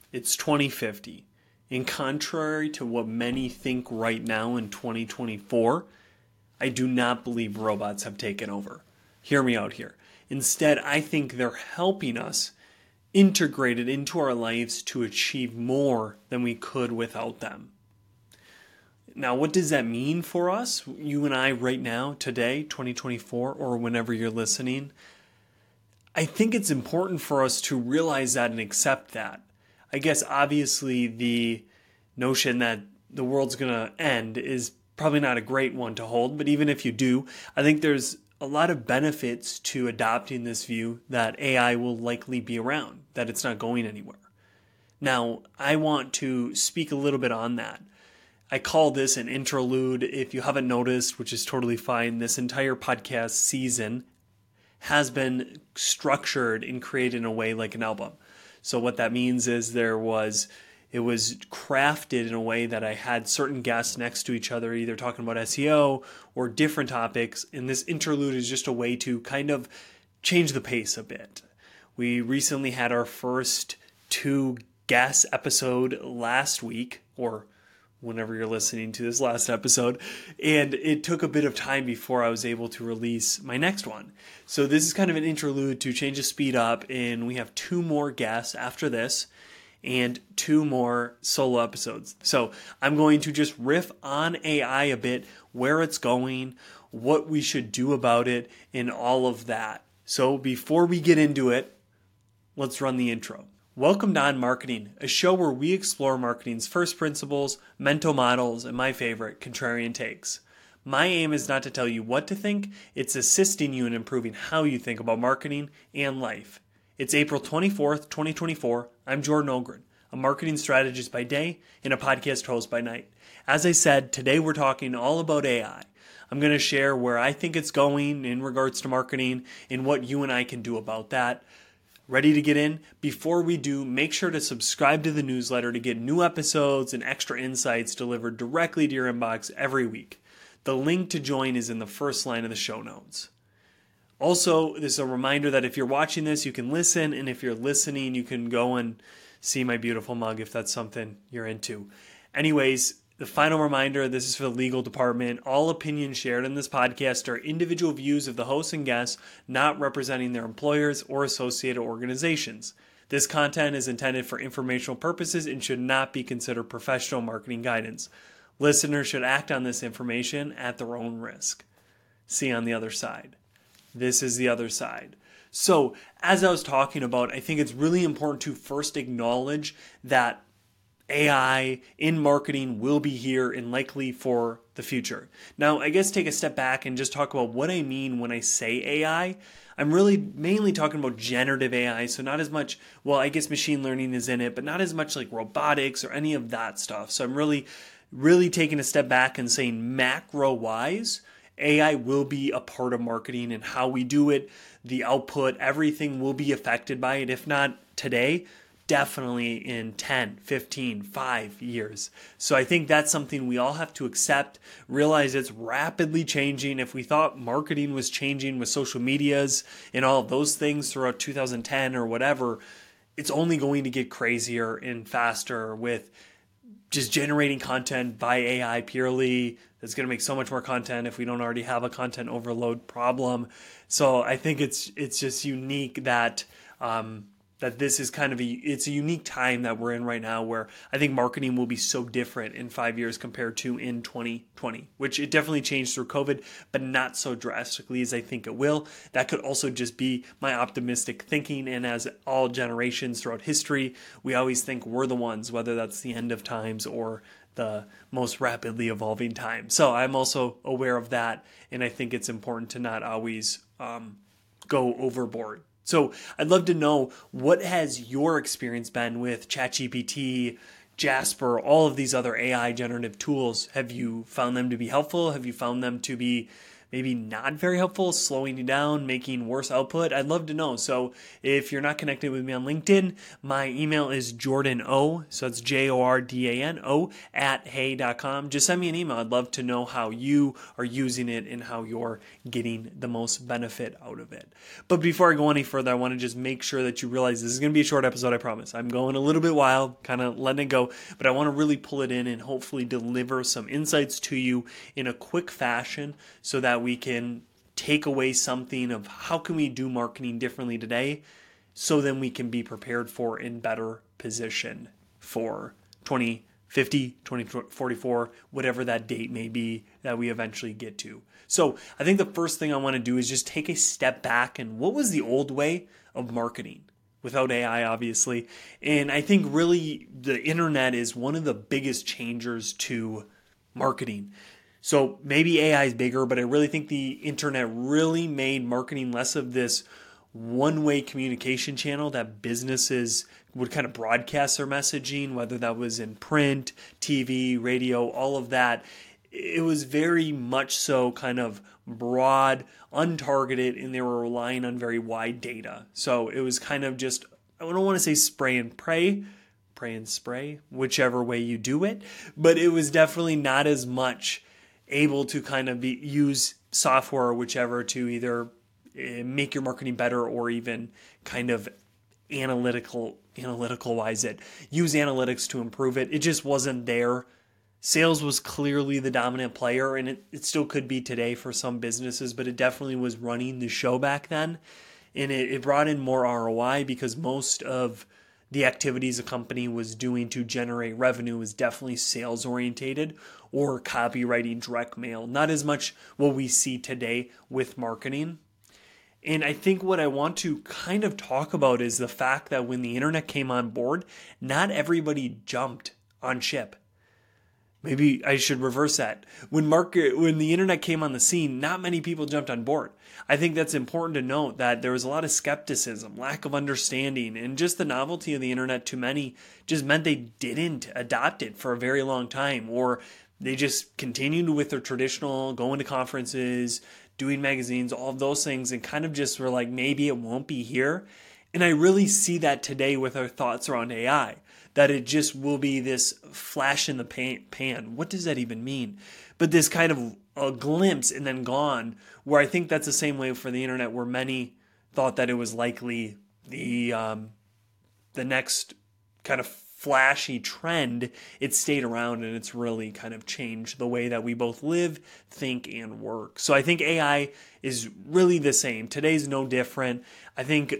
It's 2050. And contrary to what many think right now in 2024, I do not believe robots have taken over. Hear me out here. Instead, I think they're helping us integrate it into our lives to achieve more than we could without them. Now, what does that mean for us, you and I right now, today, 2024, or whenever you're listening? I think it's important for us to realize that and accept that. I guess obviously the notion that the world's going to end is probably not a great one to hold, but even if you do, I think there's a lot of benefits to adopting this view that AI will likely be around, that it's not going anywhere. Now, I want to speak a little bit on that. I call this an interlude. If you haven't noticed, which is totally fine, this entire podcast season has been structured and created in a way like an album. So what that means is it was crafted in a way that I had certain guests next to each other, either talking about SEO or different topics. And this interlude is just a way to kind of change the pace a bit. We recently had our first 2 guest episode last week, or whenever you're listening to this last episode, and it took a bit of time before I was able to release my next one. So this is kind of an interlude to change the speed up, and we have 2 more guests after this and 2 more solo episodes. So I'm going to just riff on AI a bit, where it's going, what we should do about it, and all of that. So before we get into it, let's run the intro. Welcome to On Marketing, a show where we explore marketing's first principles, mental models, and my favorite, contrarian takes. My aim is not to tell you what to think, it's assisting you in improving how you think about marketing and life. It's April 24th, 2024. I'm Jordan Ogren, a marketing strategist by day and a podcast host by night. As I said, today we're talking all about AI. I'm going to share where I think it's going in regards to marketing and what you and I can do about that. Ready to get in? Before we do, make sure to subscribe to the newsletter to get new episodes and extra insights delivered directly to your inbox every week. The link to join is in the first line of the show notes. Also, this is a reminder that if you're watching this, you can listen, and if you're listening, you can go and see my beautiful mug if that's something you're into. Anyways, the final reminder, this is for the legal department. All opinions shared in this podcast are individual views of the hosts and guests, not representing their employers or associated organizations. This content is intended for informational purposes and should not be considered professional marketing guidance. Listeners should act on this information at their own risk. See you on the other side. This is the other side. So, as I was talking about, I think it's really important to first acknowledge that AI in marketing will be here and likely for the future. Now, I guess take a step back and just talk about what I mean when I say AI. I'm really mainly talking about generative AI, so not as much, well, I guess machine learning is in it, but not as much like robotics or any of that stuff. So I'm really taking a step back and saying macro-wise, AI will be a part of marketing and how we do it, the output, everything will be affected by it. If not today, definitely in 10, 15, 5 years. So I think that's something we all have to accept, realize it's rapidly changing. If we thought marketing was changing with social medias and all of those things throughout 2010 or whatever, it's only going to get crazier and faster with just generating content by AI purely. It's going to make so much more content if we don't already have a content overload problem. So I think it's just unique that that this is kind of it's a unique time that we're in right now where I think marketing will be so different in 5 years compared to in 2020, which it definitely changed through COVID, but not so drastically as I think it will. That could also just be my optimistic thinking. And as all generations throughout history, we always think we're the ones, whether that's the end of times or the most rapidly evolving time. So I'm also aware of that. And I think it's important to not always go overboard. So I'd love to know, what has your experience been with ChatGPT, Jasper, all of these other AI generative tools? Have you found them to be helpful? Have you found them to be maybe not very helpful, slowing you down, making worse output, I'd love to know. So if you're not connected with me on LinkedIn, my email is jordano, so it's JORDANO @hey.com. Just send me an email. I'd love to know how you are using it and how you're getting the most benefit out of it. But before I go any further, I want to just make sure that you realize this is going to be a short episode, I promise. I'm going a little bit wild, kind of letting it go, but I want to really pull it in and hopefully deliver some insights to you in a quick fashion so that we can take away something of how can we do marketing differently today so then we can be prepared for in better position for 2050, 2044, whatever that date may be that we eventually get to. So I think the first thing I want to do is just take a step back and what was the old way of marketing? Without AI, obviously. And I think really the internet is one of the biggest changers to marketing. So maybe AI is bigger, but I really think the internet really made marketing less of this one-way communication channel that businesses would kind of broadcast their messaging, whether that was in print, TV, radio, all of that. It was very much so kind of broad, untargeted, and they were relying on very wide data. So it was kind of just, I don't want to say spray and pray and spray, whichever way you do it, but it was definitely not as much able to kind of use software or whichever to either make your marketing better or even kind of analytical wise it. Use analytics to improve it. It just wasn't there. Sales was clearly the dominant player, and it still could be today for some businesses, but it definitely was running the show back then. And it brought in more ROI because most of the activities a company was doing to generate revenue was definitely sales orientated or copywriting, direct mail. Not as much what we see today with marketing. And I think what I want to kind of talk about is the fact that when the internet came on board, not everybody jumped on ship. Maybe I should reverse that. When the internet came on the scene, not many people jumped on board. I think that's important to note that there was a lot of skepticism, lack of understanding, and just the novelty of the internet to many just meant they didn't adopt it for a very long time, or they just continued with their traditional going to conferences, doing magazines, all of those things, and kind of just were like, maybe it won't be here. And I really see that today with our thoughts around AI. That it just will be this flash in the pan. What does that even mean? But this kind of a glimpse and then gone, where I think that's the same way for the internet, where many thought that it was likely the next kind of flashy trend. It stayed around and it's really kind of changed the way that we both live, think, and work. So I think AI is really the same. Today's no different. I think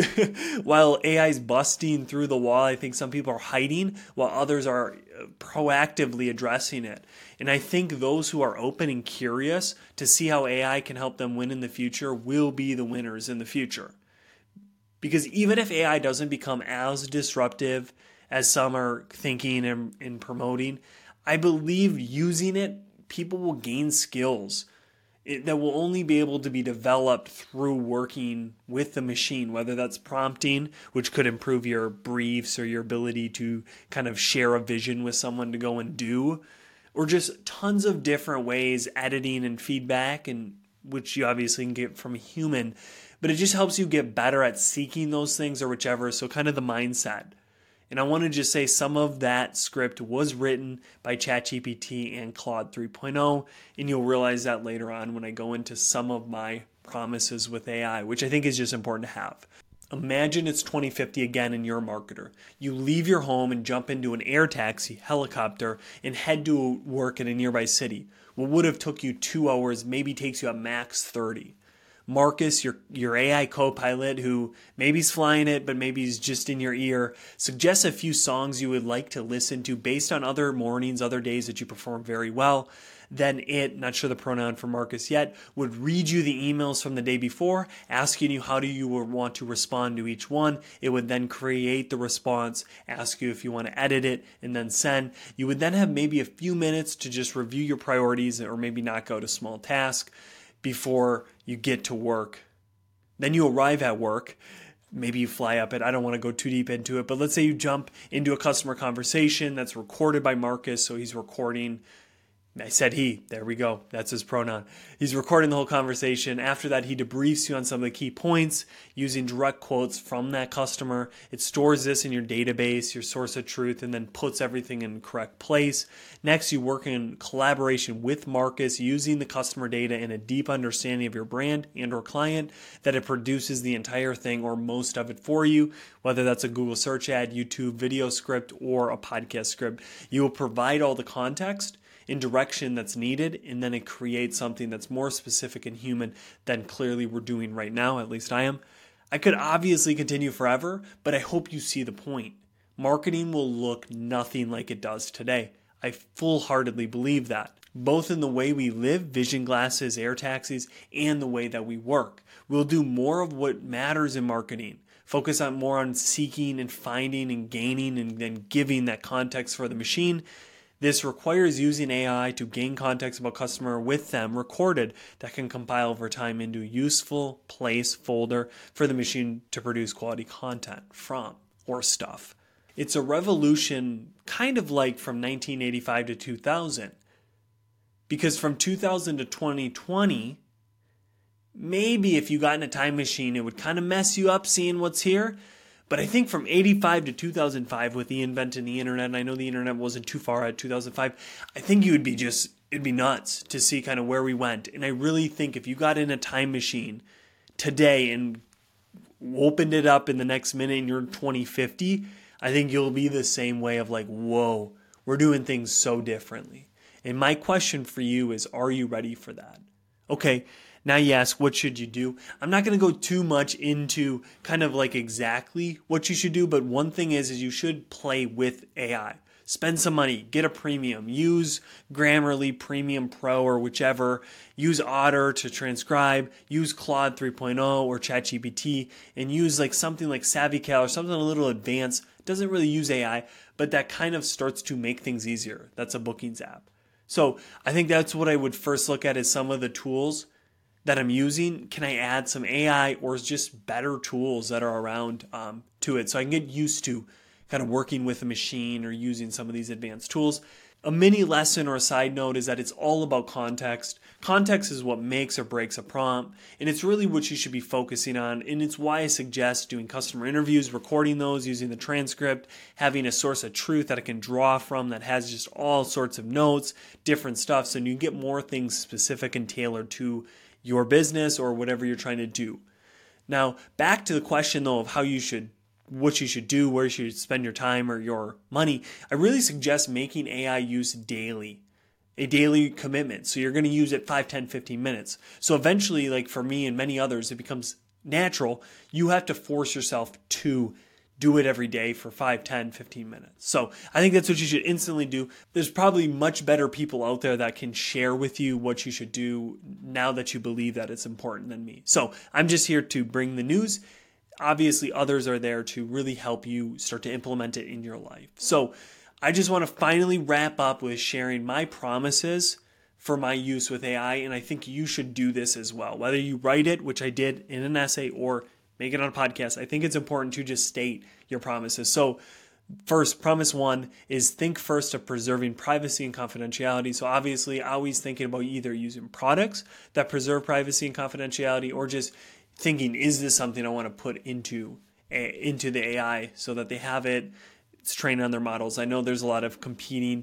while AI is busting through the wall, I think some people are hiding while others are proactively addressing it. And I think those who are open and curious to see how AI can help them win in the future will be the winners in the future. Because even if AI doesn't become as disruptive as some are thinking and promoting, I believe using it, people will gain skills that will only be able to be developed through working with the machine, whether that's prompting, which could improve your briefs or your ability to kind of share a vision with someone to go and do, or just tons of different ways, editing and feedback, and which you obviously can get from a human, but it just helps you get better at seeking those things or whichever. So kind of the mindset. And I want to just say some of that script was written by ChatGPT and Claude 3.0, and you'll realize that later on when I go into some of my promises with AI, which I think is just important to have. Imagine it's 2050 again and you're a marketer. You leave your home and jump into an air taxi, helicopter, and head to work in a nearby city. What would have took you 2 hours maybe takes you at max 30. Marcus, your AI co-pilot, who maybe he's flying it, but maybe he's just in your ear, suggests a few songs you would like to listen to based on other mornings, other days that you perform very well. Then it, not sure the pronoun for Marcus yet, would read you the emails from the day before, asking you how do you want to respond to each one. It would then create the response, ask you if you want to edit it, and then send. You would then have maybe a few minutes to just review your priorities or maybe knock out a small task before you get to work. Then you arrive at work. Maybe you fly up it. I don't want to go too deep into it, but let's say you jump into a customer conversation that's recorded by Marcus. So he's recording I said he. There we go. That's his pronoun. He's recording the whole conversation. After that, he debriefs you on some of the key points using direct quotes from that customer. It stores this in your database, your source of truth, and then puts everything in the correct place. Next, you work in collaboration with Marcus using the customer data and a deep understanding of your brand and or client that it produces the entire thing or most of it for you, whether that's a Google search ad, YouTube video script, or a podcast script. You will provide all the context in direction that's needed, and then it creates something that's more specific and human than clearly we're doing right now, at least I am. I could obviously continue forever, but I hope you see the point. Marketing will look nothing like it does today. I full-heartedly believe that, both in the way we live, vision glasses, air taxis, and the way that we work. We'll do more of what matters in marketing. Focus on more on seeking and finding and gaining and then giving that context for the machine. This requires using AI to gain context about customer with them recorded that can compile over time into a useful place folder for the machine to produce quality content from or stuff. It's a revolution kind of like from 1985 to 2000. Because from 2000 to 2020, maybe if you got in a time machine, it would kind of mess you up seeing what's here. But I think from 85 to 2005 with the inventing the internet, and I know the internet wasn't too far at 2005, I think it'd be nuts to see kind of where we went. And I really think if you got in a time machine today and opened it up in the next minute and you're 2050, I think you'll be the same way of like, whoa, we're doing things so differently. And my question for you is, are you ready for that? Okay. Now you ask, what should you do? I'm not going to go too much into kind of like exactly what you should do, but one thing is you should play with AI. Spend some money, get a premium, use Grammarly Premium Pro or whichever, use Otter to transcribe, use Claude 3.0 or ChatGPT, and use like something like SavvyCal or something a little advanced. It doesn't really use AI, but that kind of starts to make things easier. That's a bookings app. So I think that's what I would first look at is some of the tools that I'm using. Can I add some AI or just better tools that are around to it so I can get used to kind of working with a machine or using some of these advanced tools. A mini lesson or a side note is that it's all about context. Context is what makes or breaks a prompt, and it's really what you should be focusing on, and it's why I suggest doing customer interviews, recording those, using the transcript, having a source of truth that I can draw from that has just all sorts of notes, different stuff, so you get more things specific and tailored to your business or whatever you're trying to do. Now, back to the question though of what you should do, where you should spend your time or your money, I really suggest making AI use daily, a daily commitment. So you're going to use it 5, 10, 15 minutes. So eventually, like for me and many others, it becomes natural. You have to force yourself to do it every day for 5, 10, 15 minutes. So I think that's what you should instantly do. There's probably much better people out there that can share with you what you should do now that you believe that it's important than me. So I'm just here to bring the news. Obviously, others are there to really help you start to implement it in your life. So I just want to finally wrap up with sharing my promises for my use with AI, and I think you should do this as well. Whether you write it, which I did in an essay, or make it on a podcast, I think it's important to just state your promises. So first, promise 1 is think first of preserving privacy and confidentiality. So obviously, always thinking about either using products that preserve privacy and confidentiality or just thinking, is this something I want to put into the AI so that they have it, it's trained on their models. I know there's a lot of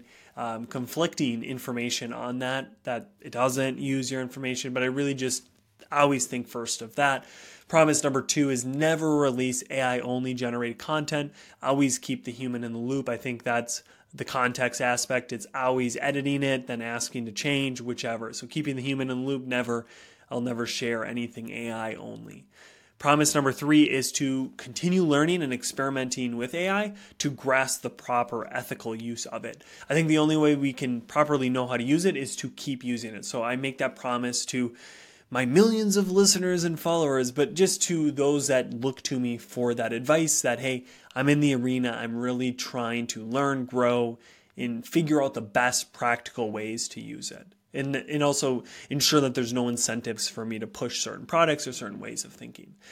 conflicting information on that it doesn't use your information, but I really just always think first of that. Promise number 2 is never release AI-only generated content. Always keep the human in the loop. I think that's the context aspect. It's always editing it, then asking to change, whichever. So keeping the human in the loop, I'll never share anything AI only. Promise number 3 is to continue learning and experimenting with AI to grasp the proper ethical use of it. I think the only way we can properly know how to use it is to keep using it. So I make that promise to my millions of listeners and followers, but just to those that look to me for that advice that, hey, I'm in the arena, I'm really trying to learn, grow, and figure out the best practical ways to use it. And also ensure that there's no incentives for me to push certain products or certain ways of thinking.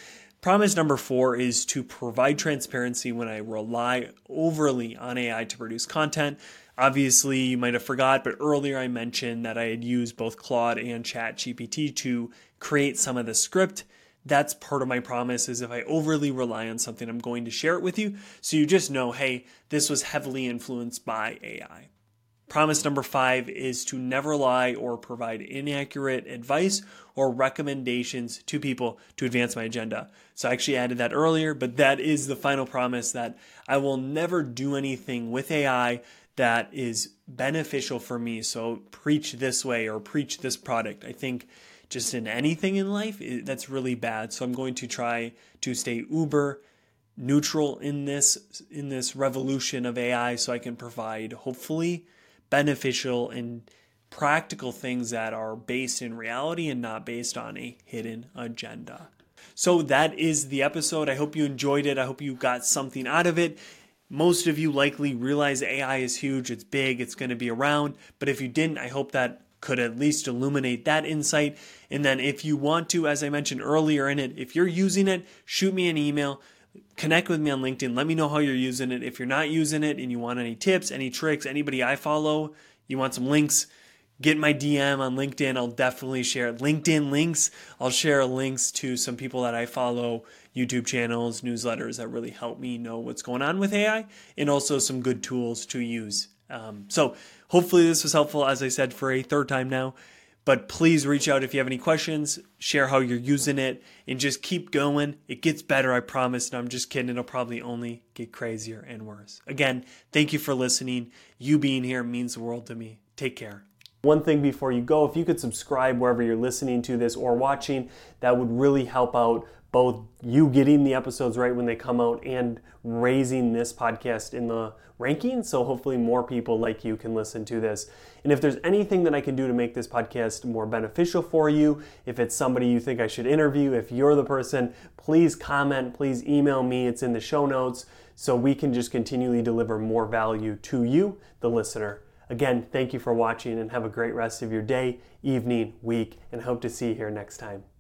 Promise number 4 is to provide transparency when I rely overly on AI to produce content. Obviously, you might have forgot, but earlier I mentioned that I had used both Claude and ChatGPT to create some of the script. That's part of my promise, is if I overly rely on something, I'm going to share it with you. So you just know, hey, this was heavily influenced by AI. Promise number 5 is to never lie or provide inaccurate advice or recommendations to people to advance my agenda. So I actually added that earlier, but that is the final promise, that I will never do anything with AI that is beneficial for me. So preach this way or preach this product. I think just in anything in life, that's really bad. So I'm going to try to stay uber neutral in this revolution of AI, so I can provide hopefully beneficial and practical things that are based in reality and not based on a hidden agenda. So that is the episode. I hope you enjoyed it. I hope you got something out of it. Most of you likely realize AI is huge, it's big, it's going to be around. But if you didn't, I hope that could at least illuminate that insight. And then if you want to, as I mentioned earlier in it, if you're using it, shoot me an email. Connect with me on LinkedIn. Let me know how you're using it. If you're not using it and you want any tips, any tricks, anybody I follow, you want some links, get my DM on LinkedIn. I'll definitely share LinkedIn links. I'll share links to some people that I follow, YouTube channels, newsletters that really help me know what's going on with AI, and also some good tools to use. So hopefully this was helpful, as I said, for a third time now. But please reach out if you have any questions, share how you're using it, and just keep going. It gets better, I promise. And I'm just kidding. It'll probably only get crazier and worse. Again, thank you for listening. You being here means the world to me. Take care. One thing before you go, if you could subscribe wherever you're listening to this or watching, that would really help out both you getting the episodes right when they come out and raising this podcast in the rankings. So hopefully more people like you can listen to this. And if there's anything that I can do to make this podcast more beneficial for you, if it's somebody you think I should interview, if you're the person, please comment, please email me. It's in the show notes, so we can just continually deliver more value to you, the listener. Again, thank you for watching and have a great rest of your day, evening, week, and hope to see you here next time.